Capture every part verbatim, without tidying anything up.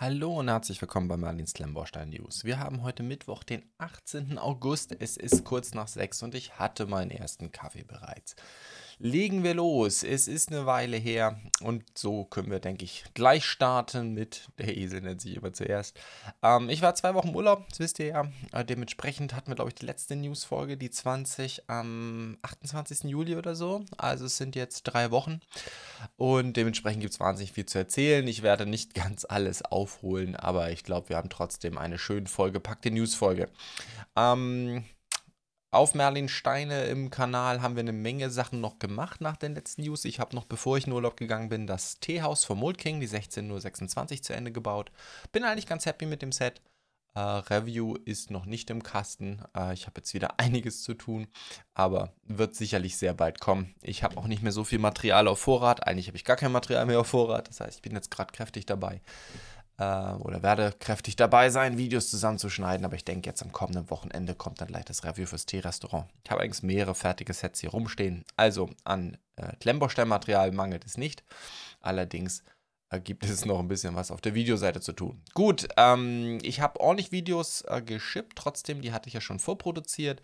Hallo und herzlich willkommen bei Merlins Klemmbaustein News. Wir haben heute Mittwoch, den achtzehnten August. Es ist kurz nach sechs und ich hatte meinen ersten Kaffee bereits. Legen wir los. Es ist eine Weile her und so können wir, denke ich, gleich starten mit der Esel nennt sich immer zuerst. Ähm, ich war zwei Wochen im Urlaub, das wisst ihr ja. Äh, dementsprechend hatten wir, glaube ich, die letzte Newsfolge, die zwanzig am achtundzwanzigsten Juli oder so. Also es sind jetzt drei Wochen. Und dementsprechend gibt es wahnsinnig viel zu erzählen. Ich werde nicht ganz alles aufholen, aber ich glaube, wir haben trotzdem eine schön vollgepackte Newsfolge. Ähm, auf Merlin Steine im Kanal haben wir eine Menge Sachen noch gemacht nach den letzten News. Ich habe noch, bevor ich in Urlaub gegangen bin, das Teehaus vom Mold King, die sechzehn null sechsundzwanzig, zu Ende gebaut. Bin eigentlich ganz happy mit dem Set. Äh, Review ist noch nicht im Kasten. Äh, ich habe jetzt wieder einiges zu tun, aber wird sicherlich sehr bald kommen. Ich habe auch nicht mehr so viel Material auf Vorrat. Eigentlich habe ich gar kein Material mehr auf Vorrat. Das heißt, ich bin jetzt gerade kräftig dabei äh, oder werde kräftig dabei sein, Videos zusammenzuschneiden. Aber ich denke, jetzt am kommenden Wochenende kommt dann gleich das Review fürs Teerestaurant. Ich habe eigentlich mehrere fertige Sets hier rumstehen. Also an äh, Klemmbaustellmaterial mangelt es nicht. Allerdings äh, gibt es noch ein bisschen was auf der Videoseite zu tun. Gut, ähm, ich habe ordentlich Videos äh, geschippt. Trotzdem, die hatte ich ja schon vorproduziert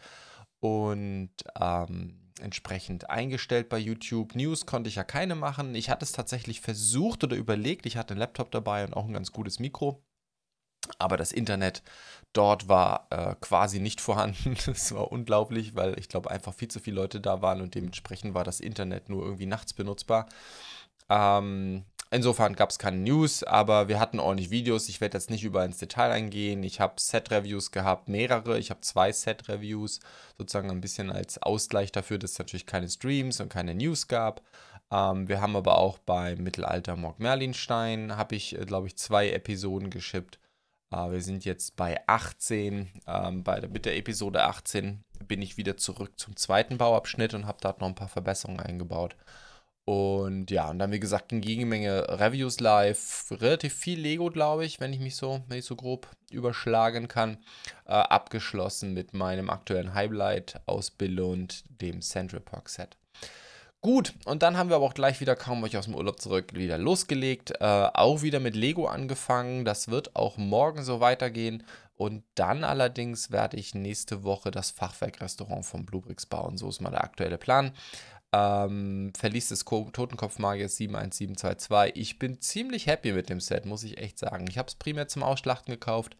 und ähm, entsprechend eingestellt bei YouTube. News konnte ich ja keine machen. Ich hatte es tatsächlich versucht oder überlegt. Ich hatte einen Laptop dabei und auch ein ganz gutes Mikro. Aber das Internet dort war äh, quasi nicht vorhanden. Das war unglaublich, weil ich glaube einfach viel zu viele Leute da waren und dementsprechend war das Internet nur irgendwie nachts benutzbar. Ähm, insofern gab es keine News, aber wir hatten ordentlich Videos. Ich werde jetzt nicht überall ins Detail eingehen. Ich habe Set-Reviews gehabt, mehrere. Ich habe zwei Set-Reviews, sozusagen ein bisschen als Ausgleich dafür, dass es natürlich keine Streams und keine News gab. Ähm, wir haben aber auch bei Mittelalter Morg Merlinstein, habe ich, äh, glaube ich, zwei Episoden geschippt. Äh, wir sind jetzt bei achtzehn. Ähm, bei der, mit der Episode achtzehn bin ich wieder zurück zum zweiten Bauabschnitt und habe dort noch ein paar Verbesserungen eingebaut. Und ja, und dann wie gesagt eine Gegenmenge Reviews live, relativ viel Lego, glaube ich, wenn ich mich so, wenn ich so grob überschlagen kann. Äh, abgeschlossen mit meinem aktuellen Highlight aus Billund, dem Central Park Set. Gut, und dann haben wir aber auch gleich wieder, kaum war ich aus dem Urlaub zurück, wieder losgelegt. Äh, auch wieder mit Lego angefangen. Das wird auch morgen so weitergehen. Und dann allerdings werde ich nächste Woche das Fachwerkrestaurant von Bluebricks bauen. So ist mal der aktuelle Plan. Ähm, Verlies des Ko Totenkopfmagiers sieben eins sieben zwei zwei. Ich bin ziemlich happy mit dem Set, muss ich echt sagen. Ich habe es primär zum Ausschlachten gekauft.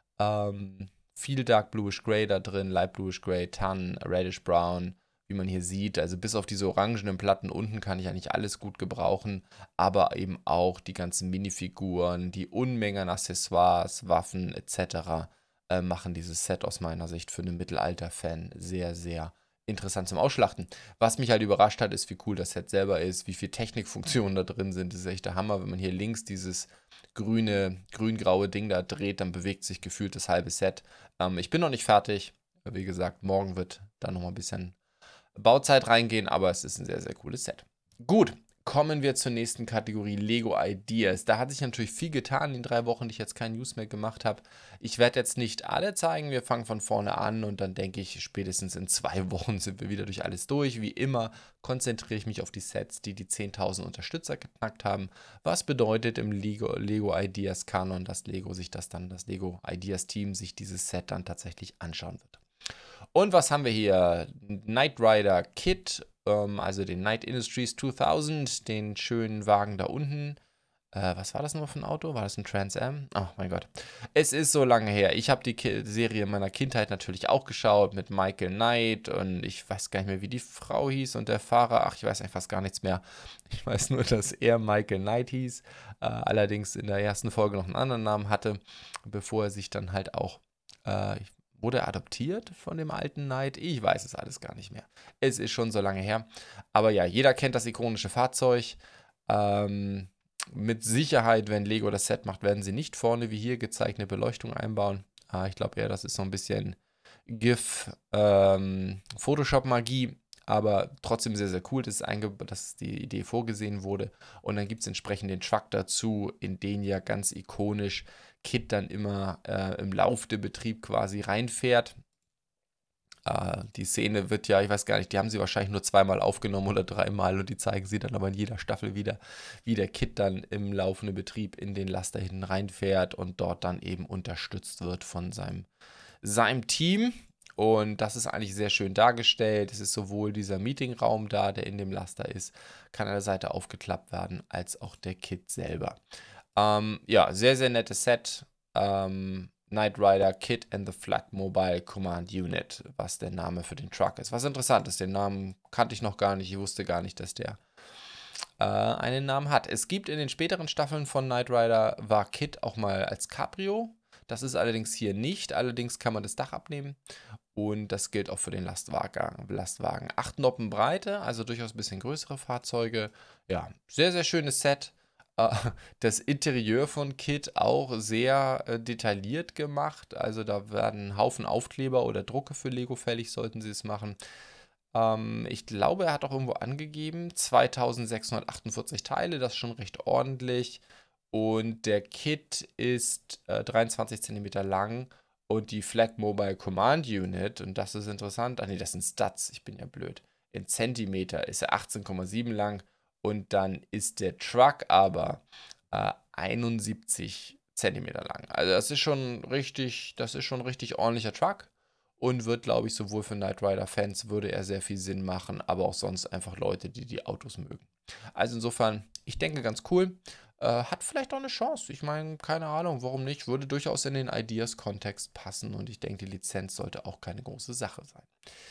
Ähm, viel Dark Bluish Gray da drin, Light Bluish Gray, Tan, Reddish Brown, wie man hier sieht. Also bis auf diese orangenen Platten unten kann ich eigentlich alles gut gebrauchen. Aber eben auch die ganzen Minifiguren, die Unmenge an Accessoires, Waffen et cetera äh, machen dieses Set aus meiner Sicht für einen Mittelalter-Fan sehr, sehr interessant zum Ausschlachten. Was mich halt überrascht hat, ist, wie cool das Set selber ist, wie viele Technikfunktionen da drin sind. Das ist echt der Hammer. Wenn man hier links dieses grüne, grün-graue Ding da dreht, dann bewegt sich gefühlt das halbe Set. Ähm, ich bin noch nicht fertig. Wie gesagt, morgen wird da nochmal ein bisschen Bauzeit reingehen, aber es ist ein sehr, sehr cooles Set. Gut, kommen wir zur nächsten Kategorie, Lego Ideas. Da hat sich natürlich viel getan in den drei Wochen, die ich jetzt kein News mehr gemacht habe. Ich werde jetzt nicht alle zeigen, wir fangen von vorne an und dann denke ich, spätestens in zwei Wochen sind wir wieder durch alles durch. Wie immer konzentriere ich mich auf die Sets, die die zehntausend Unterstützer geknackt haben. Was bedeutet im Lego, Lego Ideas Kanon, dass Lego sich das dann, das Lego Ideas Team sich dieses Set dann tatsächlich anschauen wird. Und was haben wir hier? Knight Rider Kit, ähm, also den Knight Industries zweitausend, den schönen Wagen da unten. Äh, was war das nochmal für ein Auto? War das ein Trans Am? Oh mein Gott. Es ist so lange her. Ich habe die Ki Serie meiner Kindheit natürlich auch geschaut mit Michael Knight und ich weiß gar nicht mehr, wie die Frau hieß und der Fahrer. Ach, ich weiß eigentlich fast gar nichts mehr. Ich weiß nur, dass er Michael Knight hieß, äh, allerdings in der ersten Folge noch einen anderen Namen hatte, bevor er sich dann halt auch, äh, ich wurde er adoptiert von dem alten Knight? Ich weiß es alles gar nicht mehr. Es ist schon so lange her. Aber ja, jeder kennt das ikonische Fahrzeug. Ähm, mit Sicherheit, wenn Lego das Set macht, werden sie nicht vorne wie hier gezeigt eine Beleuchtung einbauen. Ah, ich glaube eher, das ist so ein bisschen GIF, ähm, Photoshop-Magie, aber trotzdem sehr, sehr cool, dass, dass die Idee vorgesehen wurde. Und dann gibt es entsprechend den Truck dazu, in den ja ganz ikonisch Kit dann immer äh, im laufenden Betrieb quasi reinfährt. Äh, die Szene wird ja, ich weiß gar nicht, die haben sie wahrscheinlich nur zweimal aufgenommen oder dreimal und die zeigen sie dann aber in jeder Staffel wieder, wie der Kid dann im laufenden Betrieb in den Laster hinten reinfährt und dort dann eben unterstützt wird von seinem, seinem Team. Und das ist eigentlich sehr schön dargestellt. Es ist sowohl dieser Meetingraum da, der in dem Laster ist, kann an der Seite aufgeklappt werden, als auch der Kid selber. Ähm, ja, sehr, sehr nettes Set. Ähm, Knight Rider Kid and the Flat Mobile Command Unit, was der Name für den Truck ist. Was interessant ist, den Namen kannte ich noch gar nicht. Ich wusste gar nicht, dass der äh, einen Namen hat. Es gibt in den späteren Staffeln von Knight Rider, war Kid auch mal als Cabrio. Das ist allerdings hier nicht. Allerdings kann man das Dach abnehmen. Und das gilt auch für den Lastwagen. Lastwagen. acht Noppen Breite, also durchaus ein bisschen größere Fahrzeuge. Ja, sehr, sehr schönes Set. Äh, Das Interieur von Kit auch sehr äh, detailliert gemacht. Also da werden ein Haufen Aufkleber oder Drucke für Lego fällig, sollten sie es machen. Ähm, ich glaube, er hat auch irgendwo angegeben, zweitausendsechshundertachtundvierzig Teile, das ist schon recht ordentlich. Und der Kit ist äh, dreiundzwanzig Zentimeter lang und die Flag Mobile Command Unit, und das ist interessant, ah nee, das sind Stats, ich bin ja blöd. In Zentimeter ist er achtzehn Komma sieben lang und dann ist der Truck aber äh, einundsiebzig Zentimeter lang. Also das ist schon richtig, das ist schon ein richtig ordentlicher Truck und wird, glaube ich, sowohl für Knight Rider-Fans würde er sehr viel Sinn machen, aber auch sonst einfach Leute, die die Autos mögen. Also insofern, ich denke ganz cool. Äh, hat vielleicht auch eine Chance. Ich meine, keine Ahnung, warum nicht. Würde durchaus in den Ideas-Kontext passen und ich denke, die Lizenz sollte auch keine große Sache sein.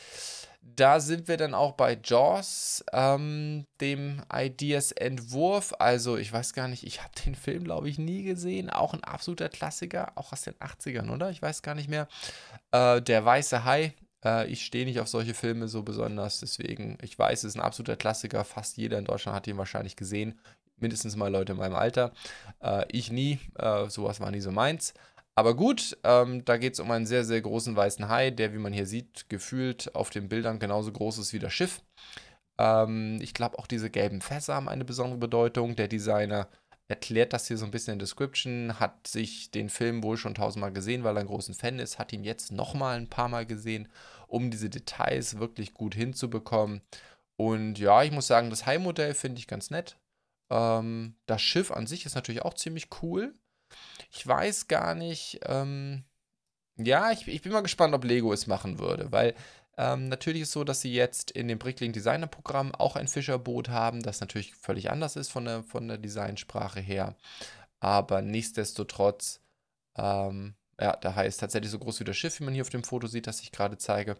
Da sind wir dann auch bei Jaws, ähm, dem Ideas-Entwurf. Also, ich weiß gar nicht, ich habe den Film, glaube ich, nie gesehen. Auch ein absoluter Klassiker, auch aus den achtzigern, oder? Ich weiß gar nicht mehr. Äh, der weiße Hai. Äh, ich stehe nicht auf solche Filme so besonders, deswegen, ich weiß, es ist ein absoluter Klassiker. Fast jeder in Deutschland hat ihn wahrscheinlich gesehen. Mindestens mal Leute in meinem Alter. Äh, ich nie. Äh, sowas war nie so meins. Aber gut, ähm, da geht es um einen sehr, sehr großen weißen Hai, der, wie man hier sieht, gefühlt auf den Bildern genauso groß ist wie das Schiff. Ähm, ich glaube, auch diese gelben Fässer haben eine besondere Bedeutung. Der Designer erklärt das hier so ein bisschen in der Description, hat sich den Film wohl schon tausendmal gesehen, weil er ein großer Fan ist, hat ihn jetzt nochmal ein paar Mal gesehen, um diese Details wirklich gut hinzubekommen. Und ja, ich muss sagen, das Hai-Modell finde ich ganz nett. Ähm, das Schiff an sich ist natürlich auch ziemlich cool. Ich weiß gar nicht, ähm, ja, ich, ich bin mal gespannt, ob Lego es machen würde, weil ähm, natürlich ist es so, dass sie jetzt in dem Bricklink Designer Programm auch ein Fischerboot haben, das natürlich völlig anders ist von der, von der Designsprache her. Aber nichtsdestotrotz, ähm, ja, der Hai ist tatsächlich so groß wie das Schiff, wie man hier auf dem Foto sieht, das ich gerade zeige.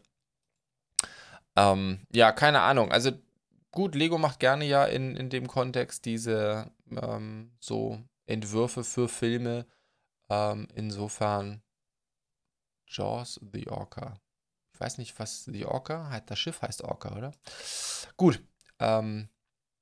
Ähm, ja, keine Ahnung. Also gut, Lego macht gerne ja in, in dem Kontext diese ähm, so Entwürfe für Filme. Ähm, insofern Jaws the Orca. Ich weiß nicht, was The Orca heißt. Das Schiff heißt Orca, oder? Gut. Ähm,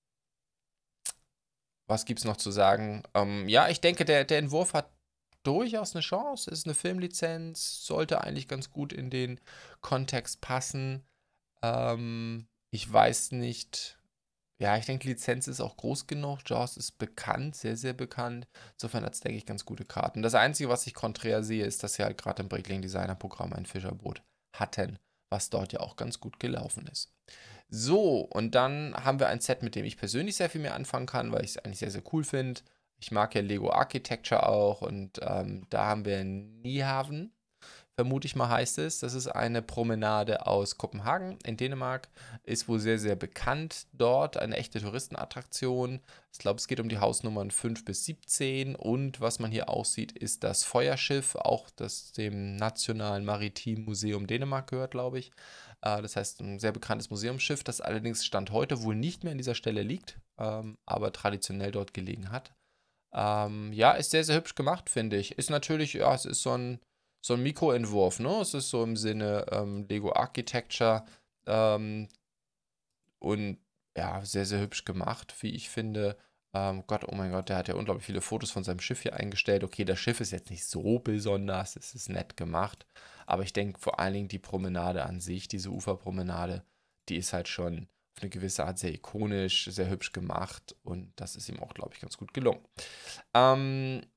was gibt's noch zu sagen? Ähm, ja, ich denke, der, der Entwurf hat durchaus eine Chance. Ist eine Filmlizenz, sollte eigentlich ganz gut in den Kontext passen. Ähm, ich weiß nicht. Ja, ich denke, die Lizenz ist auch groß genug. Jaws ist bekannt, sehr, sehr bekannt. Insofern hat es, denke ich, ganz gute Karten. Das Einzige, was ich konträr sehe, ist, dass sie halt gerade im Breakling Designer Programm ein Fischerboot hatten, was dort ja auch ganz gut gelaufen ist. So, und dann haben wir ein Set, mit dem ich persönlich sehr viel mehr anfangen kann, weil ich es eigentlich sehr, sehr cool finde. Ich mag ja Lego Architecture auch und ähm, da haben wir Nyhavn, vermute ich mal heißt es. Das ist eine Promenade aus Kopenhagen in Dänemark. Ist wohl sehr, sehr bekannt dort. Eine echte Touristenattraktion. Ich glaube, es geht um die Hausnummern fünf bis siebzehn. Und was man hier auch sieht, ist das Feuerschiff, auch das dem Nationalen Maritimen Museum Dänemark gehört, glaube ich. Äh, das heißt, ein sehr bekanntes Museumsschiff, das allerdings Stand heute wohl nicht mehr an dieser Stelle liegt, ähm, aber traditionell dort gelegen hat. Ähm, ja, ist sehr, sehr hübsch gemacht, finde ich. Ist natürlich, ja, es ist so ein, so ein Mikroentwurf, ne? Es ist so im Sinne ähm, Lego Architecture ähm, und ja, sehr, sehr hübsch gemacht, wie ich finde. Ähm, Gott, oh mein Gott, der hat ja unglaublich viele Fotos von seinem Schiff hier eingestellt. Okay, das Schiff ist jetzt nicht so besonders, es ist nett gemacht, aber ich denke vor allen Dingen die Promenade an sich, diese Uferpromenade, die ist halt schon auf eine gewisse Art sehr ikonisch, sehr hübsch gemacht und das ist ihm auch, glaube ich, ganz gut gelungen. Ähm,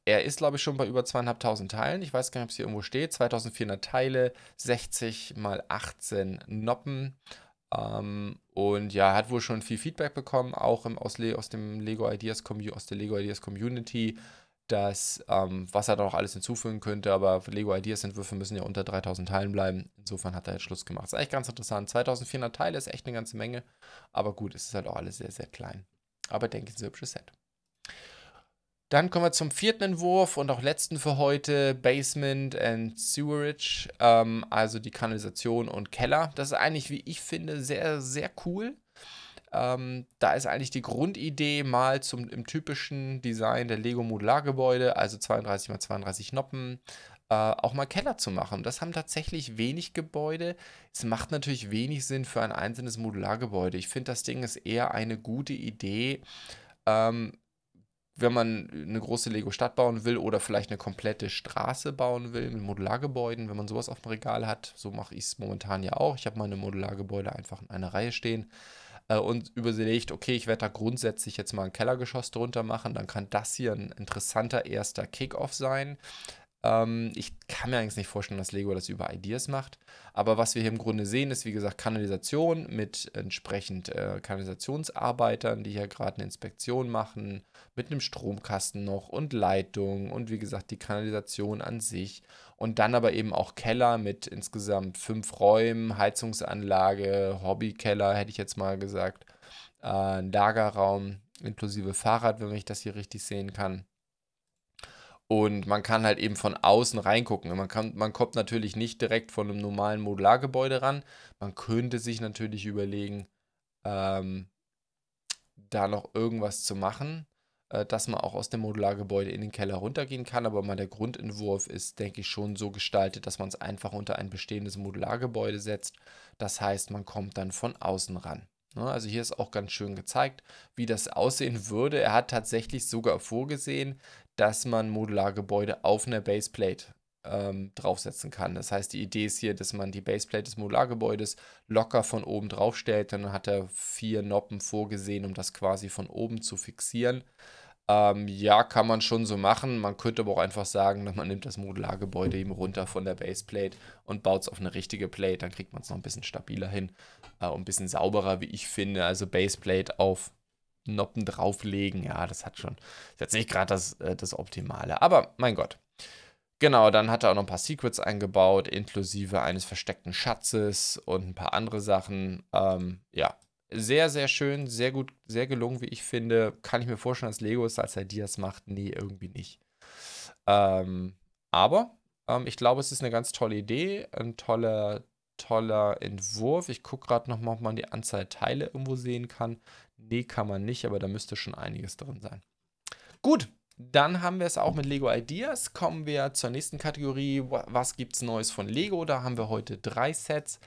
er ist, glaube ich, schon bei über zweitausendfünfhundert Teilen. Ich weiß gar nicht, ob es hier irgendwo steht. zweitausendvierhundert Teile, sechzig mal achtzehn Noppen. Ähm, und ja, hat wohl schon viel Feedback bekommen, auch im, aus, Le aus dem Lego Ideas Commu aus der Lego Ideas Community, dass, ähm, was er da noch alles hinzufügen könnte, aber Lego Ideas Entwürfe müssen ja unter dreitausend Teilen bleiben. Insofern hat er jetzt Schluss gemacht. Ist eigentlich ganz interessant. zweitausendvierhundert Teile ist echt eine ganze Menge, aber gut, es ist halt auch alles sehr, sehr klein. Aber denke ich, ist ein hübsches Set. Dann kommen wir zum vierten Entwurf und auch letzten für heute, Basement and Sewerage, ähm, also die Kanalisation und Keller. Das ist eigentlich, wie ich finde, sehr, sehr cool. Ähm, da ist eigentlich die Grundidee mal zum, im typischen Design der Lego Modulargebäude, also zweiunddreißig mal zweiunddreißig Noppen, äh, auch mal Keller zu machen. Das haben tatsächlich wenig Gebäude. Es macht natürlich wenig Sinn für ein einzelnes Modulargebäude. Ich finde, das Ding ist eher eine gute Idee, ähm, wenn man eine große Lego-Stadt bauen will oder vielleicht eine komplette Straße bauen will mit Modulargebäuden, wenn man sowas auf dem Regal hat. So mache ich es momentan ja auch. Ich habe meine Modulargebäude einfach in einer Reihe stehen äh, und überlegt, okay, ich werde da grundsätzlich jetzt mal ein Kellergeschoss drunter machen. Dann kann das hier ein interessanter erster Kick-Off sein. Ähm, ich kann mir eigentlich nicht vorstellen, dass Lego das über Ideas macht. Aber was wir hier im Grunde sehen, ist wie gesagt Kanalisation mit entsprechend äh, Kanalisationsarbeitern, die hier gerade eine Inspektion machen, mit einem Stromkasten noch und Leitung und wie gesagt die Kanalisation an sich. Und dann aber eben auch Keller mit insgesamt fünf Räumen, Heizungsanlage, Hobbykeller, hätte ich jetzt mal gesagt, äh, ein Lagerraum inklusive Fahrrad, wenn ich das hier richtig sehen kann. Und man kann halt eben von außen reingucken. Man kann, man kommt natürlich nicht direkt von einem normalen Modulargebäude ran. Man könnte sich natürlich überlegen, ähm, da noch irgendwas zu machen, äh, dass man auch aus dem Modulargebäude in den Keller runtergehen kann. Aber mal der Grundentwurf ist, denke ich, schon so gestaltet, dass man es einfach unter ein bestehendes Modulargebäude setzt. Das heißt, man kommt dann von außen ran. Ne, also hier ist auch ganz schön gezeigt, wie das aussehen würde. Er hat tatsächlich sogar vorgesehen, dass man Modulargebäude auf einer Baseplate ähm, draufsetzen kann. Das heißt, die Idee ist hier, dass man die Baseplate des Modulargebäudes locker von oben drauf stellt. Dann hat er vier Noppen vorgesehen, um das quasi von oben zu fixieren. Ähm, ja, kann man schon so machen. Man könnte aber auch einfach sagen, man nimmt das Modulargebäude eben runter von der Baseplate und baut es auf eine richtige Plate. Dann kriegt man es noch ein bisschen stabiler hin äh, und ein bisschen sauberer, wie ich finde. Also Baseplate auf Noppen drauflegen, ja, das hat schon, ist jetzt nicht gerade das, äh, das Optimale. Aber mein Gott. Genau, dann hat er auch noch ein paar Secrets eingebaut, inklusive eines versteckten Schatzes und ein paar andere Sachen. Ähm, ja, sehr, sehr schön, sehr gut, sehr gelungen, wie ich finde. Kann ich mir vorstellen, dass Lego es als Ideas macht? Nee, irgendwie nicht. Ähm, aber ähm, ich glaube, es ist eine ganz tolle Idee, ein toller, toller Entwurf. Ich gucke gerade noch mal, ob man die Anzahl Teile irgendwo sehen kann. Nee, kann man nicht, aber da müsste schon einiges drin sein. Gut, dann haben wir es auch mit Lego Ideas. Kommen wir zur nächsten Kategorie. Was gibt's Neues von Lego? Da haben wir heute drei Sets.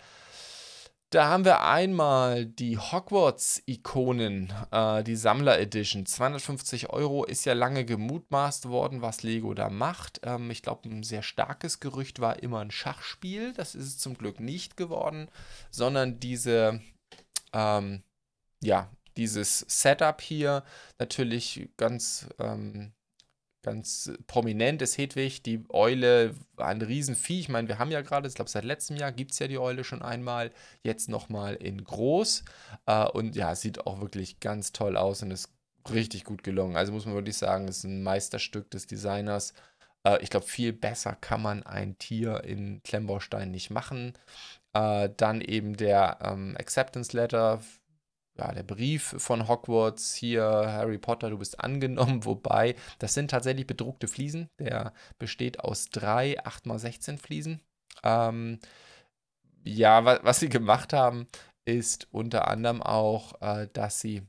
Da haben wir einmal die Hogwarts-Ikonen, äh, die Sammler-Edition. zweihundertfünfzig Euro ist ja lange gemutmaßt worden, was Lego da macht. Ähm, ich glaube, ein sehr starkes Gerücht war immer ein Schachspiel. Das ist es zum Glück nicht geworden, sondern diese, ähm, ja, dieses Setup hier natürlich ganz ähm, ganz prominent ist Hedwig, die Eule, ein Riesenvieh. Ich meine, wir haben ja gerade, ich glaube, seit letztem Jahr gibt es ja die Eule schon einmal, jetzt nochmal in groß. Äh, und ja, sieht auch wirklich ganz toll aus und ist richtig gut gelungen. Also muss man wirklich sagen, ist ein Meisterstück des Designers. Äh, ich glaube, viel besser kann man ein Tier in Klemmbaustein nicht machen. Äh, dann eben der ähm, Acceptance Letter, ja, der Brief von Hogwarts, hier, Harry Potter, du bist angenommen, wobei, das sind tatsächlich bedruckte Fliesen. Der besteht aus drei acht mal sechzehn Fliesen. Ähm, ja, wa was sie gemacht haben, ist unter anderem auch, äh, dass sie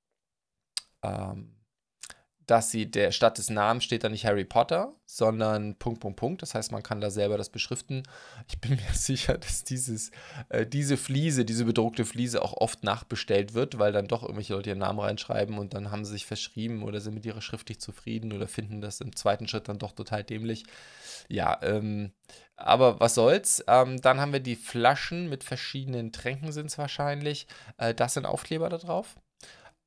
ähm, dass sie der statt des Namens steht da nicht Harry Potter, sondern Punkt, Punkt, Punkt. Das heißt, man kann da selber das beschriften. Ich bin mir sicher, dass dieses, äh, diese Fliese, diese bedruckte Fliese auch oft nachbestellt wird, weil dann doch irgendwelche Leute ihren Namen reinschreiben und dann haben sie sich verschrieben oder sind mit ihrer Schrift nicht zufrieden oder finden das im zweiten Schritt dann doch total dämlich. Ja, ähm, aber was soll's. Ähm, dann haben wir die Flaschen mit verschiedenen Tränken sind es wahrscheinlich. Äh, das sind Aufkleber da drauf.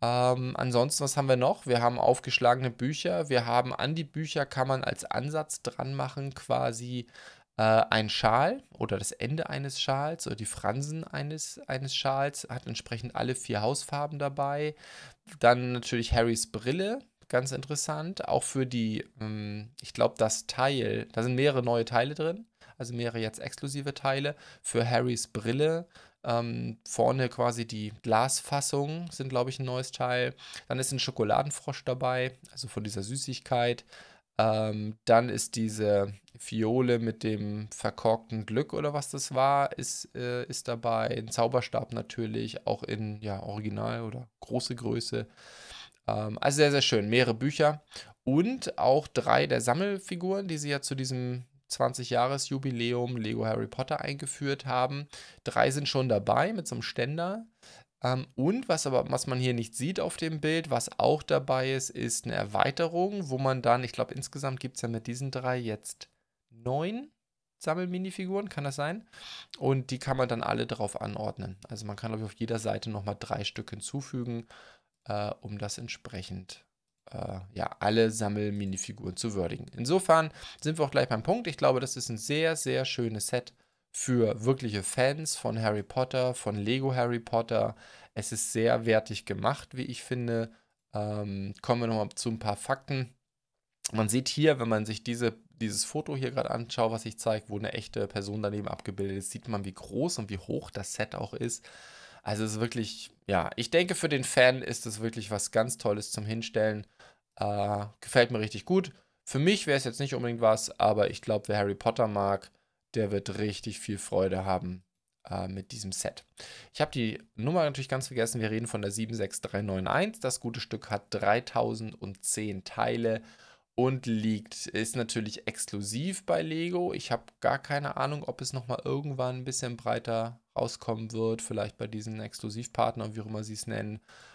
Ähm, ansonsten, was haben wir noch? Wir haben aufgeschlagene Bücher. Wir haben an die Bücher kann man als Ansatz dran machen, quasi äh, ein Schal oder das Ende eines Schals oder die Fransen eines, eines Schals. Hat entsprechend alle vier Hausfarben dabei. Dann natürlich Harrys Brille. Ganz interessant. Auch für die, ähm, ich glaube, das Teil, da sind mehrere neue Teile drin. Also mehrere jetzt exklusive Teile für Harrys Brille. Ähm, vorne quasi die Glasfassung sind, glaube ich, ein neues Teil. Dann ist ein Schokoladenfrosch dabei, also von dieser Süßigkeit. Ähm, dann ist diese Fiole mit dem verkorkten Glück oder was das war, ist, äh, ist dabei. Ein Zauberstab natürlich, auch in ja, Original oder große Größe. Ähm, also sehr, sehr schön. Mehrere Bücher und auch drei der Sammelfiguren, die sie ja zu diesem zwanzig-Jahres-Jubiläum Lego Harry Potter eingeführt haben. Drei sind schon dabei mit so einem Ständer. Ähm, und was aber, was man hier nicht sieht auf dem Bild, was auch dabei ist, ist eine Erweiterung, wo man dann, ich glaube, insgesamt gibt es ja mit diesen drei jetzt neun Sammelminifiguren, kann das sein? Und die kann man dann alle drauf anordnen. Also man kann, glaube ich, auf jeder Seite nochmal drei Stück hinzufügen, äh, um das entsprechend äh, ja, alle Sammelminifiguren zu würdigen. Insofern sind wir auch gleich beim Punkt. Ich glaube, das ist ein sehr, sehr schönes Set für wirkliche Fans von Harry Potter, von Lego Harry Potter. Es ist sehr wertig gemacht, wie ich finde. Ähm, kommen wir nochmal zu ein paar Fakten. Man sieht hier, wenn man sich diese, dieses Foto hier gerade anschaut, was ich zeige, wo eine echte Person daneben abgebildet ist, sieht man, wie groß und wie hoch das Set auch ist. Also es ist wirklich, ja, ich denke, für den Fan ist es wirklich was ganz Tolles zum Hinstellen. Äh, gefällt mir richtig gut. Für mich wäre es jetzt nicht unbedingt was, aber ich glaube, wer Harry Potter mag, der wird richtig viel Freude haben äh, mit diesem Set. Ich habe die Nummer natürlich ganz vergessen. Wir reden von der sieben sechs drei neun eins. Das gute Stück hat dreitausendzehn Teile und liegt, ist natürlich exklusiv bei Lego. Ich habe gar keine Ahnung, ob es nochmal irgendwann ein bisschen breiter rauskommen wird. Vielleicht bei diesen Exklusivpartnern, wie auch immer sie es nennen.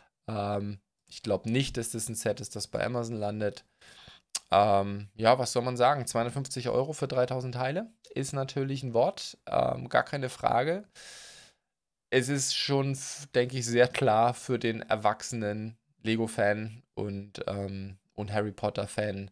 Ähm, ich glaube nicht, dass das ein Set ist, das bei Amazon landet. Ähm, ja, was soll man sagen? zweihundertfünfzig Euro für dreitausend Teile ist natürlich ein Wort. Ähm, gar keine Frage. Es ist schon, f- denke ich, sehr klar für den erwachsenen Lego-Fan und, ähm, und Harry Potter-Fan.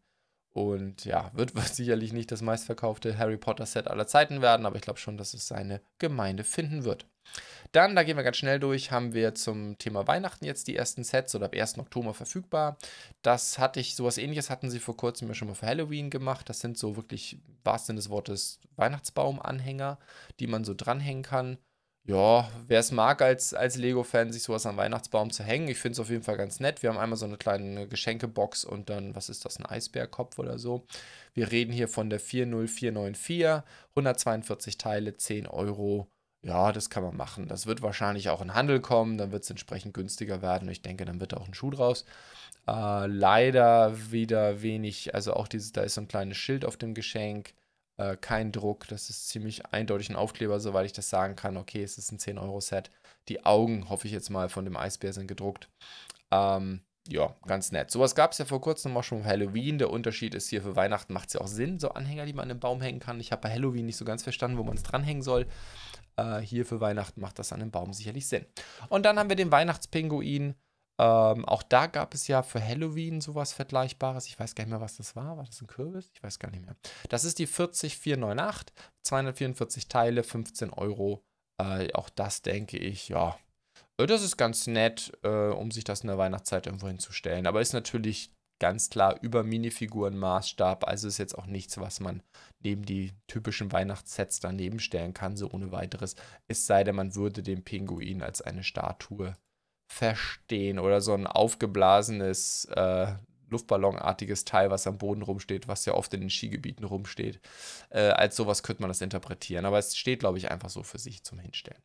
Und ja, wird sicherlich nicht das meistverkaufte Harry Potter-Set aller Zeiten werden, aber ich glaube schon, dass es seine Gemeinde finden wird. Dann, da gehen wir ganz schnell durch, haben wir zum Thema Weihnachten jetzt die ersten Sets oder ab ersten Oktober verfügbar. Das hatte ich, sowas ähnliches hatten sie vor kurzem ja schon mal für Halloween gemacht. Das sind so wirklich, im wahrsten Sinne des Wortes, Weihnachtsbaum-Anhänger, die man so dranhängen kann. Ja, wer es mag, als, als Lego-Fan, sich sowas am Weihnachtsbaum zu hängen, ich finde es auf jeden Fall ganz nett. Wir haben einmal so eine kleine Geschenkebox und dann, was ist das, ein Eisbärkopf oder so. Wir reden hier von der vier null vier neun vier, hundertzweiundvierzig Teile, zehn Euro. Ja, das kann man machen. Das wird wahrscheinlich auch in Handel kommen, dann wird es entsprechend günstiger werden. Ich denke, dann wird auch ein Schuh draus. Äh, leider wieder wenig, also auch dieses, da ist so ein kleines Schild auf dem Geschenk, äh, kein Druck, das ist ziemlich eindeutig ein Aufkleber, soweit ich das sagen kann. Okay, es ist ein zehn-Euro-Set. Die Augen, hoffe ich jetzt mal, von dem Eisbär sind gedruckt. Ähm, ja, ganz nett. Sowas gab es ja vor kurzem auch schon für Halloween. Der Unterschied ist hier, für Weihnachten macht es ja auch Sinn, so Anhänger, die man an den Baum hängen kann. Ich habe bei Halloween nicht so ganz verstanden, wo man es dranhängen soll. Äh, hier für Weihnachten macht das an einem Baum sicherlich Sinn. Und dann haben wir den Weihnachtspinguin. Ähm, auch da gab es ja für Halloween sowas Vergleichbares. Ich weiß gar nicht mehr, was das war. War das ein Kürbis? Ich weiß gar nicht mehr. Das ist die vier null vier neun acht. zweihundertvierundvierzig Teile, fünfzehn Euro. Äh, auch das denke ich, ja. äh, Das ist ganz nett, äh, um sich das in der Weihnachtszeit irgendwo hinzustellen. Aber ist natürlich ganz klar über Minifiguren-Maßstab. Also ist jetzt auch nichts, was man neben die typischen Weihnachtssets daneben stellen kann, so ohne weiteres. Es sei denn, man würde den Pinguin als eine Statue verstehen oder so ein aufgeblasenes, äh, Luftballonartiges Teil, was am Boden rumsteht, was ja oft in den Skigebieten rumsteht. Äh, als sowas könnte man das interpretieren. Aber es steht, glaube ich, einfach so für sich zum Hinstellen.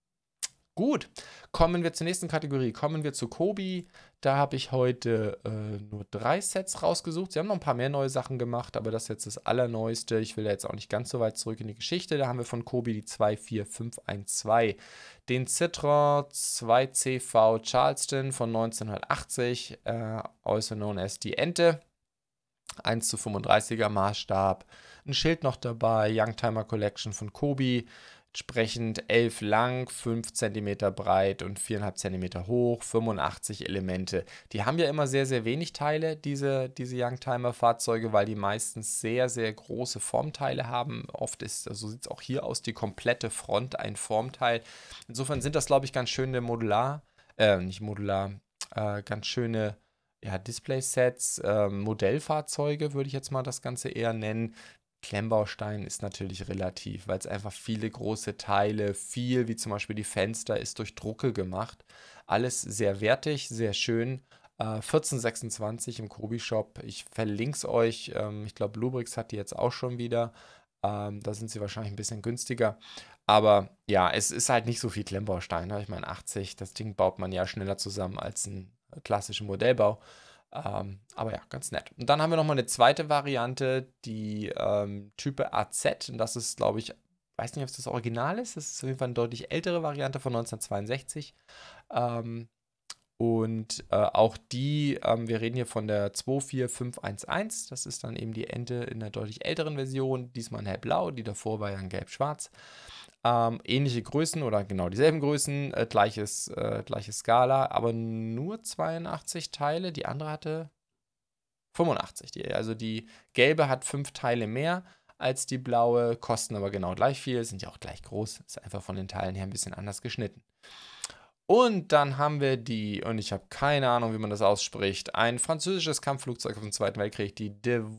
Gut, kommen wir zur nächsten Kategorie. Kommen wir zu Kobi. Da habe ich heute äh, nur drei Sets rausgesucht. Sie haben noch ein paar mehr neue Sachen gemacht, aber das ist jetzt das Allerneueste. Ich will jetzt auch nicht ganz so weit zurück in die Geschichte. Da haben wir von Kobi die zwei vier fünf eins zwei, den Citroën zwei C V Charleston von neunzehnhundertachtzig, äh, also known as die Ente. eins zu fünfunddreißiger Maßstab. Ein Schild noch dabei, Youngtimer Collection von Kobi. Entsprechend elf lang, fünf Zentimeter breit und vier Komma fünf Zentimeter hoch, fünfundachtzig Elemente. Die haben ja immer sehr, sehr wenig Teile, diese, diese Youngtimer-Fahrzeuge, weil die meistens sehr, sehr große Formteile haben. Oft ist, so sieht es auch hier aus, die komplette Front ein Formteil. Insofern sind das, glaube ich, ganz schöne Modular, äh, nicht Modular, äh, ganz schöne ja, Display-Sets, äh, Modellfahrzeuge würde ich jetzt mal das Ganze eher nennen. Klemmbaustein ist natürlich relativ, weil es einfach viele große Teile, viel wie zum Beispiel die Fenster, ist durch Drucke gemacht. Alles sehr wertig, sehr schön. Äh, vierzehn sechsundzwanzig im Kobi-Shop. Ich verlinke es euch. Ähm, ich glaube, Lubrix hat die jetzt auch schon wieder. Ähm, da sind sie wahrscheinlich ein bisschen günstiger. Aber ja, es ist halt nicht so viel Klemmbaustein. Ne? Ich meine, achtzig, das Ding baut man ja schneller zusammen als ein klassischen Modellbau. Ähm, aber ja, ganz nett. Und dann haben wir nochmal eine zweite Variante, die ähm, Type A Z. Und das ist, glaube ich, weiß nicht, ob es das Original ist. Das ist auf jeden Fall eine deutlich ältere Variante von neunzehnhundertzweiundsechzig. Ähm, und äh, auch die, ähm, wir reden hier von der zwei vier fünf eins eins. Das ist dann eben die Ente in der deutlich älteren Version. Diesmal in hellblau, die davor war ja in gelb-schwarz. Ähm, ähnliche Größen oder genau dieselben Größen, äh, gleiches, äh, gleiche Skala, aber nur zweiundachtzig Teile. Die andere hatte fünfundachtzig. Die, also die gelbe hat fünf Teile mehr als die blaue, kosten aber genau gleich viel, sind ja auch gleich groß, ist einfach von den Teilen her ein bisschen anders geschnitten. Und dann haben wir die, und ich habe keine Ahnung, wie man das ausspricht, ein französisches Kampfflugzeug vom Zweiten Weltkrieg, die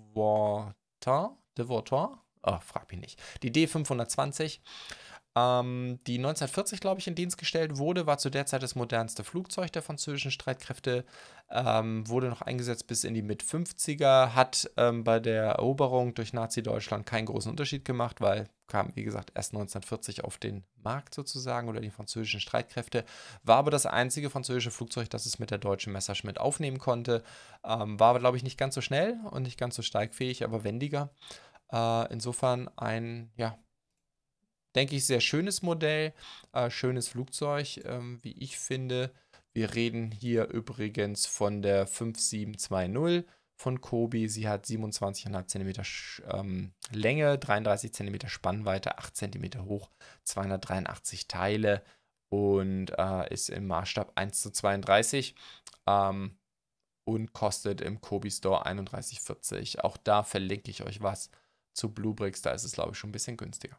Devortin, Devortin? Oh, frag mich nicht. Die D fünfhundertzwanzig. Ähm, die neunzehnhundertvierzig, glaube ich, in Dienst gestellt wurde, war zu der Zeit das modernste Flugzeug der französischen Streitkräfte, ähm, wurde noch eingesetzt bis in die Mit-fünfziger, hat ähm, bei der Eroberung durch Nazi-Deutschland keinen großen Unterschied gemacht, weil kam, wie gesagt, erst neunzehnhundertvierzig auf den Markt sozusagen oder die französischen Streitkräfte, war aber das einzige französische Flugzeug, das es mit der deutschen Messerschmitt aufnehmen konnte, ähm, war aber, glaube ich, nicht ganz so schnell und nicht ganz so steigfähig, aber wendiger. Äh, insofern ein, ja, denke ich, sehr schönes Modell, äh, schönes Flugzeug, ähm, wie ich finde. Wir reden hier übrigens von der fünf sieben zwei null von Kobi. Sie hat siebenundzwanzig Komma fünf Zentimeter ähm, Länge, dreiunddreißig Zentimeter Spannweite, acht Zentimeter hoch, zweihundertdreiundachtzig Teile und äh, ist im Maßstab eins zu zweiunddreißig. Ähm, und kostet im Kobi Store einunddreißig vierzig. Auch da verlinke ich euch was zu Bluebricks. Da ist es, glaube ich, schon ein bisschen günstiger.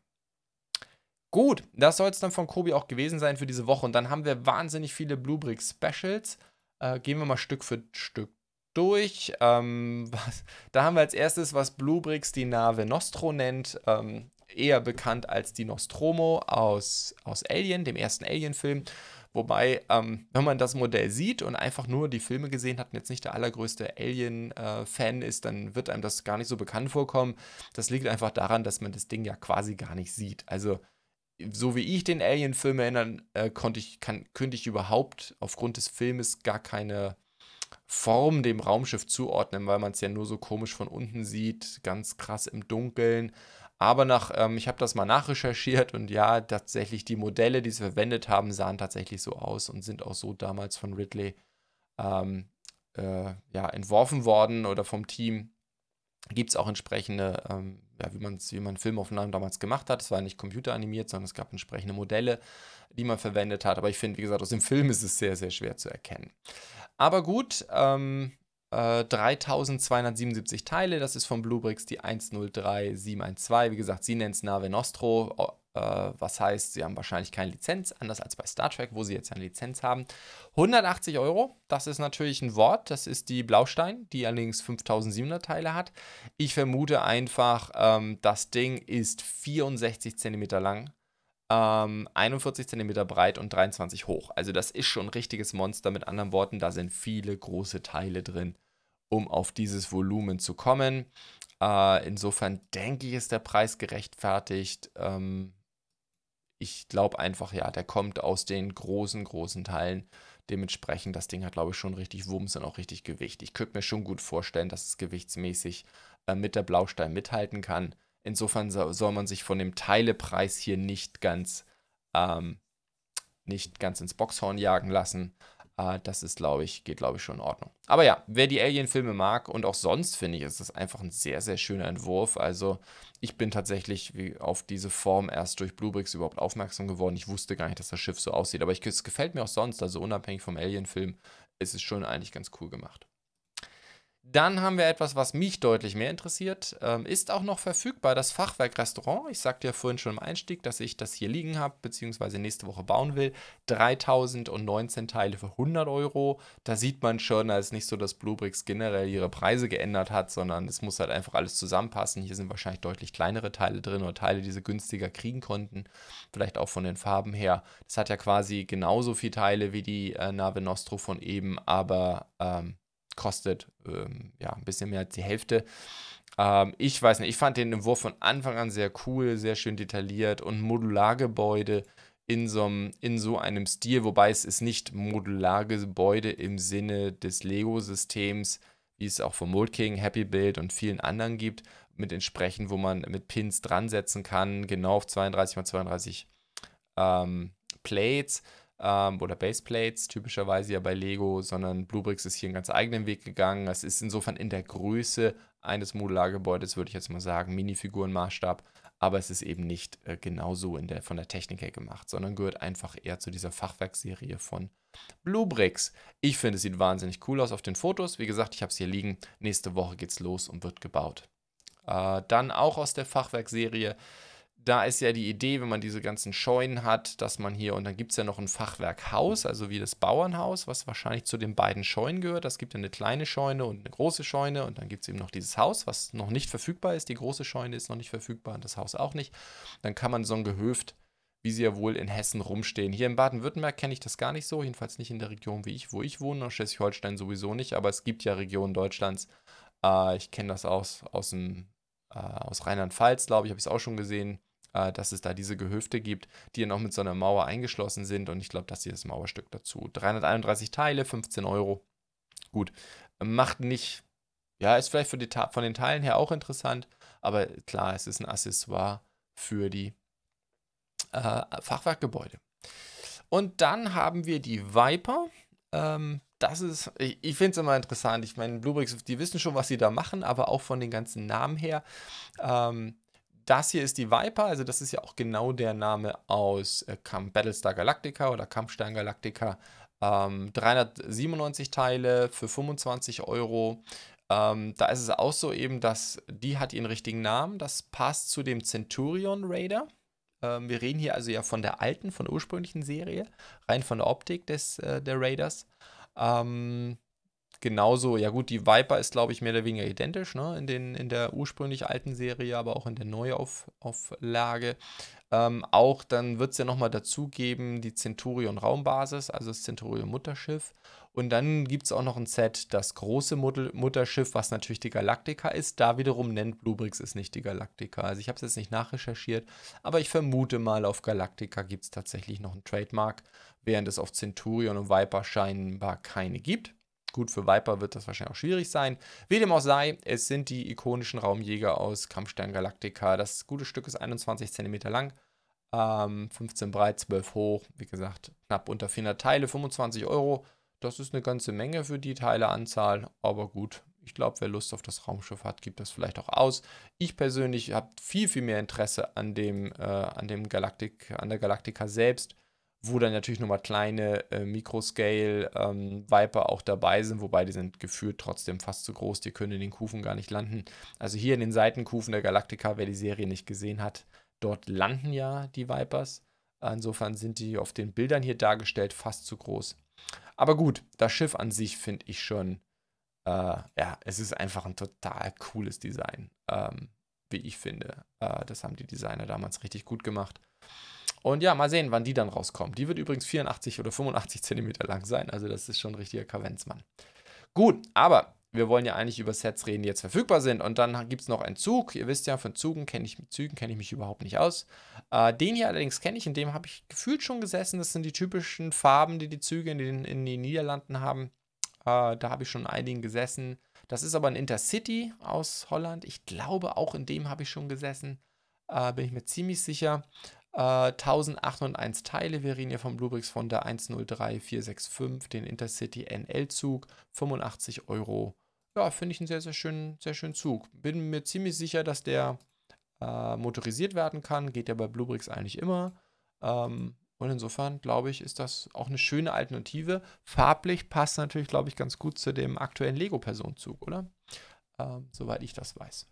Gut, das soll es dann von Kobi auch gewesen sein für diese Woche. Und dann haben wir wahnsinnig viele Bluebricks Specials. Äh, gehen wir mal Stück für Stück durch. Ähm, was, da haben wir als erstes, was Bluebricks die Nave Nostro nennt. Ähm, eher bekannt als die Nostromo aus, aus Alien, dem ersten Alien-Film. Wobei, ähm, wenn man das Modell sieht und einfach nur die Filme gesehen hat und jetzt nicht der allergrößte Alien-Fan äh, ist, dann wird einem das gar nicht so bekannt vorkommen. Das liegt einfach daran, dass man das Ding ja quasi gar nicht sieht. Also so wie ich den Alien-Film erinnern, äh, konnte ich, kann, könnte ich überhaupt aufgrund des Filmes gar keine Form dem Raumschiff zuordnen, weil man es ja nur so komisch von unten sieht, ganz krass im Dunkeln. Aber nach, ähm, ich habe das mal nachrecherchiert und ja, tatsächlich die Modelle, die sie verwendet haben, sahen tatsächlich so aus und sind auch so damals von Ridley ähm, äh, ja, entworfen worden oder vom Team. Gibt es auch entsprechende, ähm, ja, wie, man's, wie man Filmaufnahmen damals gemacht hat. Es war nicht computeranimiert, sondern es gab entsprechende Modelle, die man verwendet hat. Aber ich finde, wie gesagt, aus dem Film ist es sehr, sehr schwer zu erkennen. Aber gut, ähm, äh, dreitausendzweihundertsiebenundsiebzig Teile, das ist von Bluebricks die eins null drei sieben eins zwei. Wie gesagt, sie nennt es Nave Nostro, äh, was heißt, sie haben wahrscheinlich keine Lizenz, anders als bei Star Trek, wo sie jetzt eine Lizenz haben. hundertachtzig Euro, das ist natürlich ein Wort, das ist die Blaustein, die allerdings fünftausendsiebenhundert Teile hat. Ich vermute einfach, ähm, das Ding ist vierundsechzig Zentimeter lang, ähm, einundvierzig Zentimeter breit und dreiundzwanzig hoch. Also das ist schon ein richtiges Monster. Mit anderen Worten, da sind viele große Teile drin, um auf dieses Volumen zu kommen. Äh, insofern denke ich, ist der Preis gerechtfertigt. Ähm, ich glaube einfach, ja, der kommt aus den großen, großen Teilen. Dementsprechend, das Ding hat, glaube ich, schon richtig Wumms und auch richtig Gewicht. Ich könnte mir schon gut vorstellen, dass es gewichtsmäßig äh, mit der Blaustein mithalten kann. Insofern so, soll man sich von dem Teilepreis hier nicht ganz, ähm, nicht ganz ins Boxhorn jagen lassen. Äh, das ist, glaube ich, geht, glaube ich, schon in Ordnung. Aber ja, wer die Alien-Filme mag und auch sonst, finde ich, ist das einfach ein sehr, sehr schöner Entwurf. Also ich bin tatsächlich wie auf diese Form erst durch Bluebricks überhaupt aufmerksam geworden. Ich wusste gar nicht, dass das Schiff so aussieht. Aber ich, es gefällt mir auch sonst, also unabhängig vom Alien-Film, ist es schon eigentlich ganz cool gemacht. Dann haben wir etwas, was mich deutlich mehr interessiert. Ähm, ist auch noch verfügbar, das Fachwerk-Restaurant. Ich sagte ja vorhin schon im Einstieg, dass ich das hier liegen habe, beziehungsweise nächste Woche bauen will. dreitausendneunzehn Teile für hundert Euro. Da sieht man schon, da ist nicht so, dass Bluebricks generell ihre Preise geändert hat, sondern es muss halt einfach alles zusammenpassen. Hier sind wahrscheinlich deutlich kleinere Teile drin oder Teile, die sie günstiger kriegen konnten. Vielleicht auch von den Farben her. Das hat ja quasi genauso viele Teile wie die äh, Nave Nostro von eben, aber ähm, kostet ähm, ja ein bisschen mehr als die Hälfte. Ähm, ich weiß nicht, ich fand den Entwurf von Anfang an sehr cool, sehr schön detailliert und Modulargebäude in so, einem, in so einem Stil, wobei es ist nicht Modulargebäude im Sinne des Lego-Systems, wie es auch von Mold King, Happy Build und vielen anderen gibt, mit entsprechend, wo man mit Pins dran setzen kann, genau auf zweiunddreißig mal zweiunddreißig ähm, Plates ähm, oder Baseplates, typischerweise ja bei Lego, sondern Bluebricks ist hier einen ganz eigenen Weg gegangen. Es ist insofern in der Größe eines Modulargebäudes, würde ich jetzt mal sagen, Minifigurenmaßstab, aber es ist eben nicht äh, genauso in der, von der Technik her gemacht, sondern gehört einfach eher zu dieser Fachwerkserie von Bluebricks. Ich finde, es sieht wahnsinnig cool aus auf den Fotos. Wie gesagt, ich habe es hier liegen. Nächste Woche geht's los und wird gebaut. Äh, dann auch aus der Fachwerkserie, da ist ja die Idee, wenn man diese ganzen Scheunen hat, dass man hier, und dann gibt es ja noch ein Fachwerkhaus, also wie das Bauernhaus, was wahrscheinlich zu den beiden Scheunen gehört. Es gibt ja eine kleine Scheune und eine große Scheune und dann gibt es eben noch dieses Haus, was noch nicht verfügbar ist. Die große Scheune ist noch nicht verfügbar und das Haus auch nicht. Dann kann man so ein Gehöft, wie sie ja wohl in Hessen rumstehen. Hier in Baden-Württemberg kenne ich das gar nicht so, jedenfalls nicht in der Region, wie ich, wo ich wohne, und Schleswig-Holstein sowieso nicht, aber es gibt ja Regionen Deutschlands. Äh, ich kenne das aus, aus, dem, äh, aus Rheinland-Pfalz, glaube ich, habe ich es auch schon gesehen, äh, dass es da diese Gehöfte gibt, die dann auch mit so einer Mauer eingeschlossen sind. Und ich glaube, das hier ist das Mauerstück dazu. dreihunderteinunddreißig Teile, fünfzehn Euro. Gut, macht nicht, ja, ist vielleicht für die, von den Teilen her auch interessant, aber klar, es ist ein Accessoire für die äh, Fachwerkgebäude. Und dann haben wir die Viper. Ähm, das ist, ich, ich finde es immer interessant. Ich meine, Bluebricks, die wissen schon, was sie da machen, aber auch von den ganzen Namen her. Ähm, das hier ist die Viper, also das ist ja auch genau der Name aus äh, Battlestar Galactica oder Kampfstern Galactica. Ähm, dreihundertsiebenundneunzig Teile für fünfundzwanzig Euro. Ähm, da ist es auch so eben, dass die hat ihren richtigen Namen. Das passt zu dem Centurion Raider. Ähm, wir reden hier also ja von der alten, von der ursprünglichen Serie, rein von der Optik des, äh, der Raiders. Ähm, Genauso, ja gut, die Viper ist, glaube ich, mehr oder weniger identisch, ne, in, den, in der ursprünglich alten Serie, aber auch in der Neuauflage. Ähm, auch dann wird es ja nochmal dazu geben, die Centurion Raumbasis, also das Centurion Mutterschiff. Und dann gibt es auch noch ein Set, das große Mut Mutterschiff, was natürlich die Galactica ist. Da wiederum nennt Bluebricks es nicht die Galactica. Also ich habe es jetzt nicht nachrecherchiert, aber ich vermute mal, auf Galactica gibt es tatsächlich noch ein Trademark, während es auf Centurion und Viper scheinbar keine gibt. Gut, für Viper wird das wahrscheinlich auch schwierig sein. Wie dem auch sei, es sind die ikonischen Raumjäger aus Kampfstern Galactica. Das gute Stück ist einundzwanzig Zentimeter lang, ähm, fünfzehn breit, zwölf hoch. Wie gesagt, knapp unter vierhundert Teile, fünfundzwanzig Euro. Das ist eine ganze Menge für die Teileanzahl, aber gut. Ich glaube, wer Lust auf das Raumschiff hat, gibt das vielleicht auch aus. Ich persönlich habe viel, viel mehr Interesse an dem, äh, an dem Galaktik, an der Galactica selbst, wo dann natürlich nochmal kleine äh, Mikroscale ähm, Viper auch dabei sind, wobei die sind gefühlt trotzdem fast zu groß, die können in den Kufen gar nicht landen. Also hier in den Seitenkufen der Galactica, wer die Serie nicht gesehen hat, dort landen ja die Vipers. Insofern sind die auf den Bildern hier dargestellt fast zu groß. Aber gut, das Schiff an sich finde ich schon, äh, ja, es ist einfach ein total cooles Design, ähm, wie ich finde. Äh, das haben die Designer damals richtig gut gemacht. Und ja, mal sehen, wann die dann rauskommt. Die wird übrigens vierundachtzig oder fünfundachtzig Zentimeter lang sein. Also das ist schon ein richtiger Kavenzmann. Gut, aber wir wollen ja eigentlich über Sets reden, die jetzt verfügbar sind. Und dann gibt es noch einen Zug. Ihr wisst ja, von Zügen kenne ich, Zügen kenne ich mich überhaupt nicht aus. Äh, den hier allerdings kenne ich, in dem habe ich gefühlt schon gesessen. Das sind die typischen Farben, die die Züge in den, in den Niederlanden haben. Äh, da habe ich schon in einigen gesessen. Das ist aber ein Intercity aus Holland. Ich glaube, auch in dem habe ich schon gesessen. Äh, bin ich mir ziemlich sicher. Äh, eintausendachthunderteins Teile. Wir reden hier vom Bluebricks von der eins null drei vier sechs fünf, den Intercity N L-Zug, fünfundachtzig Euro. Ja, finde ich einen sehr, sehr schönen, sehr schönen Zug. Bin mir ziemlich sicher, dass der äh, motorisiert werden kann. Geht ja bei Bluebricks eigentlich immer. Ähm, und insofern, glaube ich, ist das auch eine schöne Alternative. Farblich passt natürlich, glaube ich, ganz gut zu dem aktuellen Lego-Personenzug, oder? Ähm, soweit ich das weiß.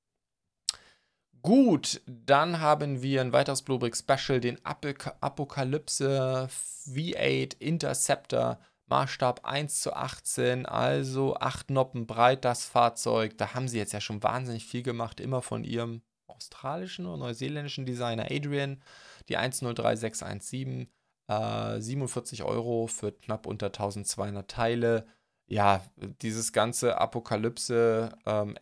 Gut, dann haben wir ein weiteres Bluebrick Special, den Apoka- Apokalypse V acht Interceptor, Maßstab eins zu achtzehn, also acht Noppen breit das Fahrzeug. Da haben sie jetzt ja schon wahnsinnig viel gemacht, immer von ihrem australischen oder neuseeländischen Designer Adrian, die eins null drei sechs eins sieben, äh, siebenundvierzig Euro für knapp unter eintausendzweihundert Teile. Ja, dieses ganze Apokalypse, ähm,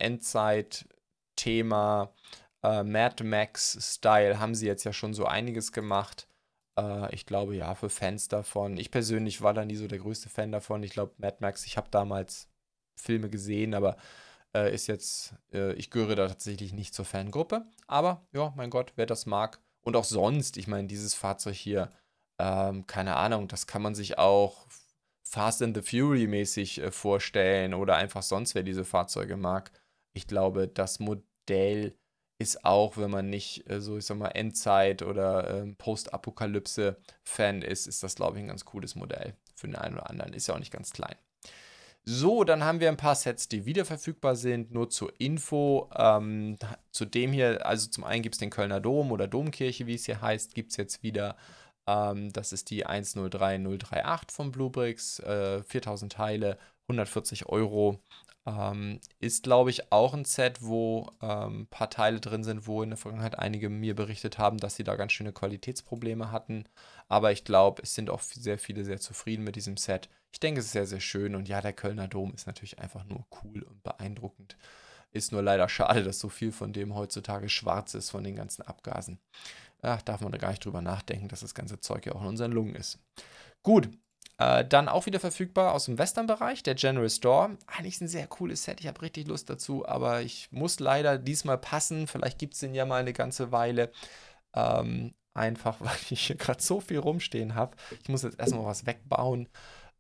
Endzeit-Thema, äh, Mad Max-Style haben sie jetzt ja schon so einiges gemacht. Äh, ich glaube, ja, für Fans davon. Ich persönlich war da nie so der größte Fan davon. Ich glaube, Mad Max, ich habe damals Filme gesehen, aber äh, ist jetzt, äh, ich gehöre da tatsächlich nicht zur Fangruppe. Aber ja, mein Gott, wer das mag. Und auch sonst, ich meine, dieses Fahrzeug hier, ähm, keine Ahnung, das kann man sich auch Fast and the Fury mäßig äh, vorstellen oder einfach sonst, wer diese Fahrzeuge mag. Ich glaube, das Modell ist auch, wenn man nicht äh, so, ich sag mal, Endzeit- oder ähm, Postapokalypse-Fan ist, ist das, glaube ich, ein ganz cooles Modell für den einen oder anderen. Ist ja auch nicht ganz klein. So, dann haben wir ein paar Sets, die wieder verfügbar sind. Nur zur Info. Ähm, zu dem hier, also zum einen gibt es den Kölner Dom oder Domkirche, wie es hier heißt, gibt es jetzt wieder. Ähm, das ist die eins null drei null drei acht von Bluebricks. Äh, viertausend Teile, hundertvierzig Euro. Ähm, ist, glaube ich, auch ein Set, wo ähm, ein paar Teile drin sind, wo in der Vergangenheit einige mir berichtet haben, dass sie da ganz schöne Qualitätsprobleme hatten. Aber ich glaube, es sind auch sehr viele sehr zufrieden mit diesem Set. Ich denke, es ist sehr, sehr schön. Und ja, der Kölner Dom ist natürlich einfach nur cool und beeindruckend. Ist nur leider schade, dass so viel von dem heutzutage schwarz ist, von den ganzen Abgasen. Ach, darf man da gar nicht drüber nachdenken, dass das ganze Zeug ja auch in unseren Lungen ist. Gut, äh, dann auch wieder verfügbar aus dem Western-Bereich, der General Store. Eigentlich ein sehr cooles Set, ich habe richtig Lust dazu, aber ich muss leider diesmal passen. Vielleicht gibt es den ja mal eine ganze Weile. Ähm, einfach, weil ich hier gerade so viel rumstehen habe. Ich muss jetzt erstmal was wegbauen.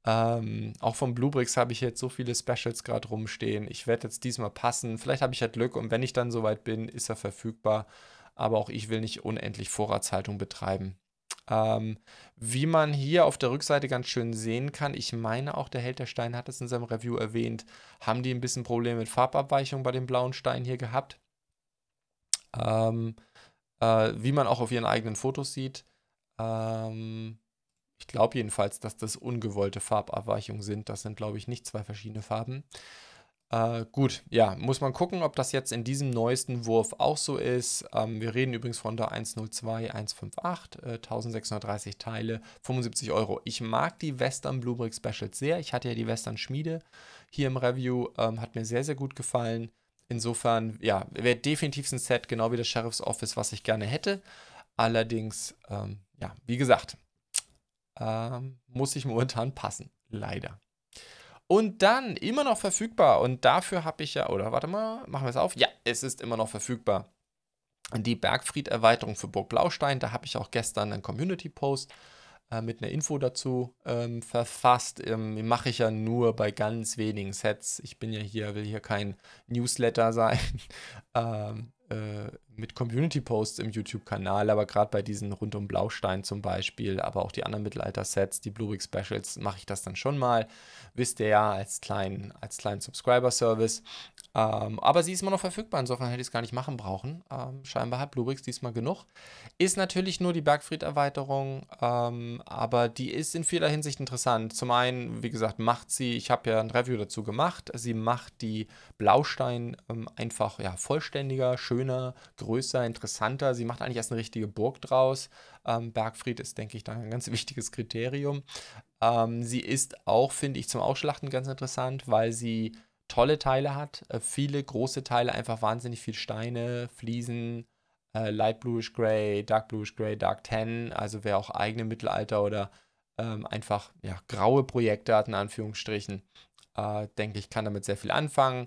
Ähm, auch von Bluebricks habe ich jetzt so viele Specials gerade rumstehen. Ich werde jetzt diesmal passen. Vielleicht habe ich halt Glück und wenn ich dann soweit bin, ist er verfügbar. Aber auch ich will nicht unendlich Vorratshaltung betreiben. Ähm, Wie man hier auf der Rückseite ganz schön sehen kann, ich meine auch, der Held der Steine hat es in seinem Review erwähnt, haben die ein bisschen Probleme mit Farbabweichung bei dem blauen Stein hier gehabt. Ähm, äh, Wie man auch auf ihren eigenen Fotos sieht. Ähm, Ich glaube jedenfalls, dass das ungewollte Farbabweichungen sind. Das sind, glaube ich, nicht zwei verschiedene Farben. Äh, gut, ja, muss man gucken, ob das jetzt in diesem neuesten Wurf auch so ist. Ähm, wir reden übrigens von der eins null zwei eins fünf acht, äh, eintausendsechshundertdreißig Teile, fünfundsiebzig Euro. Ich mag die Western Bluebrick Specials sehr. Ich hatte ja die Western Schmiede hier im Review, ähm, hat mir sehr, sehr gut gefallen. Insofern, ja, wäre definitiv ein Set, genau wie das Sheriff's Office, was ich gerne hätte. Allerdings, ähm, ja, wie gesagt, ähm, muss ich momentan passen. Leider. Und dann immer noch verfügbar. Und dafür habe ich ja, oder warte mal, machen wir es auf. Ja, es ist immer noch verfügbar. Die Bergfried-Erweiterung für Burg Blaustein. Da habe ich auch gestern einen Community-Post äh, mit einer Info dazu ähm, verfasst. Ähm, mache ich ja nur bei ganz wenigen Sets. Ich bin ja hier, will hier kein Newsletter sein. ähm, äh, mit Community-Posts im YouTube-Kanal, aber gerade bei diesen rund um Blaustein zum Beispiel, aber auch die anderen Mittelalter-Sets, die Bluebrick Specials, mache ich das dann schon mal. Wisst ihr ja, als kleinen, als kleinen Subscriber-Service. Ähm, aber sie ist immer noch verfügbar, insofern hätte ich es gar nicht machen brauchen. Ähm, scheinbar hat Bluebricks diesmal genug. Ist natürlich nur die Bergfried-Erweiterung, ähm, aber die ist in vieler Hinsicht interessant. Zum einen, wie gesagt, macht sie, ich habe ja ein Review dazu gemacht, sie macht die Blaustein ähm, einfach ja, vollständiger, schöner, größer, interessanter. Sie macht eigentlich erst eine richtige Burg draus. Ähm, Bergfried ist, denke ich, da ein ganz wichtiges Kriterium. Ähm, sie ist auch, finde ich, zum Ausschlachten ganz interessant, weil sie tolle Teile hat. Äh, viele große Teile, einfach wahnsinnig viel Steine, Fliesen, äh, Light Bluish Gray, Dark Bluish Gray, Dark Tan. Also wer auch eigene Mittelalter oder ähm, einfach ja, graue Projekte hat, in Anführungsstrichen, äh, denke ich, kann damit sehr viel anfangen.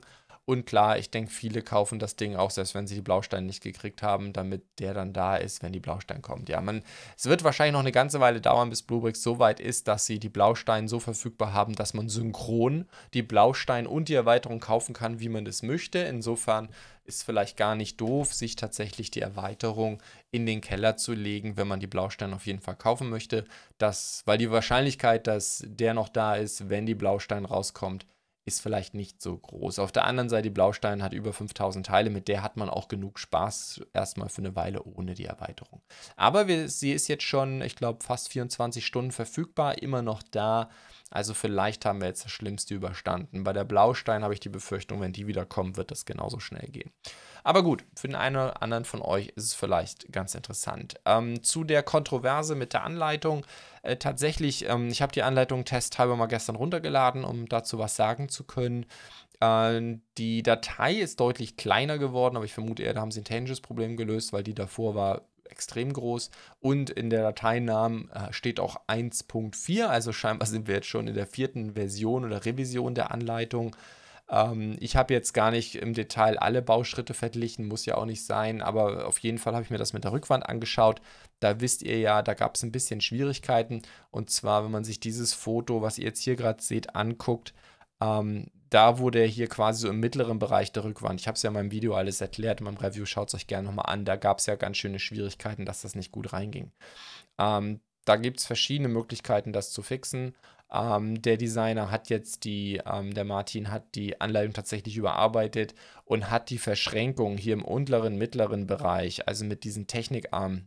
Und klar, ich denke, viele kaufen das Ding auch, selbst wenn sie die Blausteine nicht gekriegt haben, damit der dann da ist, wenn die Blaustein kommt. Ja, man, es wird wahrscheinlich noch eine ganze Weile dauern, bis Bluebricks so weit ist, dass sie die Blausteine so verfügbar haben, dass man synchron die Blausteine und die Erweiterung kaufen kann, wie man das möchte. Insofern ist vielleicht gar nicht doof, sich tatsächlich die Erweiterung in den Keller zu legen, wenn man die Blausteine auf jeden Fall kaufen möchte. Das, weil die Wahrscheinlichkeit, dass der noch da ist, wenn die Blaustein rauskommt, ist vielleicht nicht so groß. Auf der anderen Seite, die Blaustein hat über fünftausend Teile, mit der hat man auch genug Spaß, erstmal für eine Weile ohne die Erweiterung. Aber wir, sie ist jetzt schon, ich glaube, fast vierundzwanzig Stunden verfügbar, immer noch da. Also vielleicht haben wir jetzt das Schlimmste überstanden. Bei der Blaustein habe ich die Befürchtung, wenn die wieder kommen, wird das genauso schnell gehen. Aber gut, für den einen oder anderen von euch ist es vielleicht ganz interessant. Ähm, zu der Kontroverse mit der Anleitung. Äh, tatsächlich, ähm, ich habe die Anleitung testhalber mal gestern runtergeladen, um dazu was sagen zu können. Äh, die Datei ist deutlich kleiner geworden, aber ich vermute eher, da haben sie ein technisches Problem gelöst, weil die davor war extrem groß. Und in der Dateinamen äh, steht auch eins Punkt vier, also scheinbar sind wir jetzt schon in der vierten Version oder Revision der Anleitung. Ähm, ich habe jetzt gar nicht im Detail alle Bauschritte verglichen, muss ja auch nicht sein, aber auf jeden Fall habe ich mir das mit der Rückwand angeschaut. Da wisst ihr ja, da gab es ein bisschen Schwierigkeiten. Und zwar, wenn man sich dieses Foto, was ihr jetzt hier gerade seht, anguckt, ähm, da wurde er hier quasi so im mittleren Bereich der Rückwand. Ich habe es ja in meinem Video alles erklärt, in meinem Review, schaut es euch gerne nochmal an. Da gab es ja ganz schöne Schwierigkeiten, dass das nicht gut reinging. Ähm, da gibt es verschiedene Möglichkeiten, das zu fixen. Ähm, der Designer hat jetzt die, ähm, der Martin hat die Anleitung tatsächlich überarbeitet und hat die Verschränkung hier im unteren, mittleren Bereich, also mit diesen Technikarmen,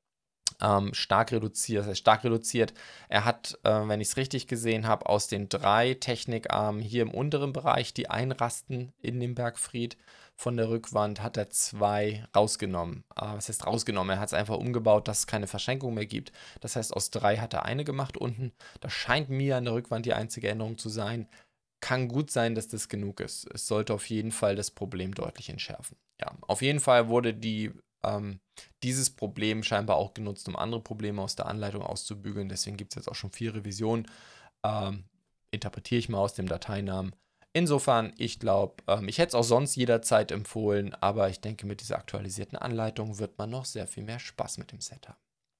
ähm, stark reduziert. Das heißt, stark reduziert. Er hat, äh, wenn ich es richtig gesehen habe, aus den drei Technikarmen hier im unteren Bereich, die einrasten in dem Bergfried von der Rückwand, hat er zwei rausgenommen. Äh, was heißt rausgenommen? Er hat es einfach umgebaut, dass es keine Verschränkung mehr gibt. Das heißt, aus drei hat er eine gemacht unten. Das scheint mir an der Rückwand die einzige Änderung zu sein. Kann gut sein, dass das genug ist. Es sollte auf jeden Fall das Problem deutlich entschärfen. Ja, auf jeden Fall wurde die ähm, dieses Problem scheinbar auch genutzt, um andere Probleme aus der Anleitung auszubügeln. Deswegen gibt es jetzt auch schon vier Revisionen. Ähm, interpretiere ich mal aus dem Dateinamen. Insofern, ich glaube, ähm, ich hätte es auch sonst jederzeit empfohlen, aber ich denke, mit dieser aktualisierten Anleitung wird man noch sehr viel mehr Spaß mit dem Set haben.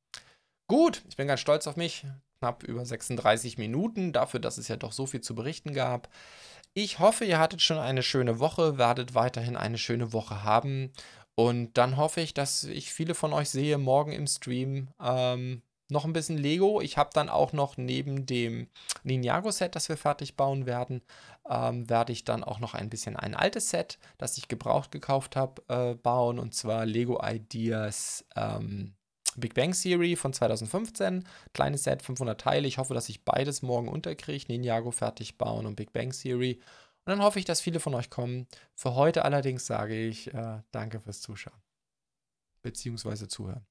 Gut, ich bin ganz stolz auf mich. Knapp über sechsunddreißig Minuten, dafür, dass es ja doch so viel zu berichten gab. Ich hoffe, ihr hattet schon eine schöne Woche, werdet weiterhin eine schöne Woche haben. Und dann hoffe ich, dass ich viele von euch sehe morgen im Stream. Ähm, noch ein bisschen Lego. Ich habe dann auch noch neben dem Ninjago-Set, das wir fertig bauen werden, ähm, werde ich dann auch noch ein bisschen ein altes Set, das ich gebraucht gekauft habe, äh, bauen. Und zwar Lego Ideas ähm, Big Bang Theory von zweitausendfünfzehn. Kleines Set, fünfhundert Teile. Ich hoffe, dass ich beides morgen unterkriege. Ninjago fertig bauen und Big Bang Theory. Und dann hoffe ich, dass viele von euch kommen. Für heute allerdings sage ich äh, danke fürs Zuschauen. Beziehungsweise Zuhören.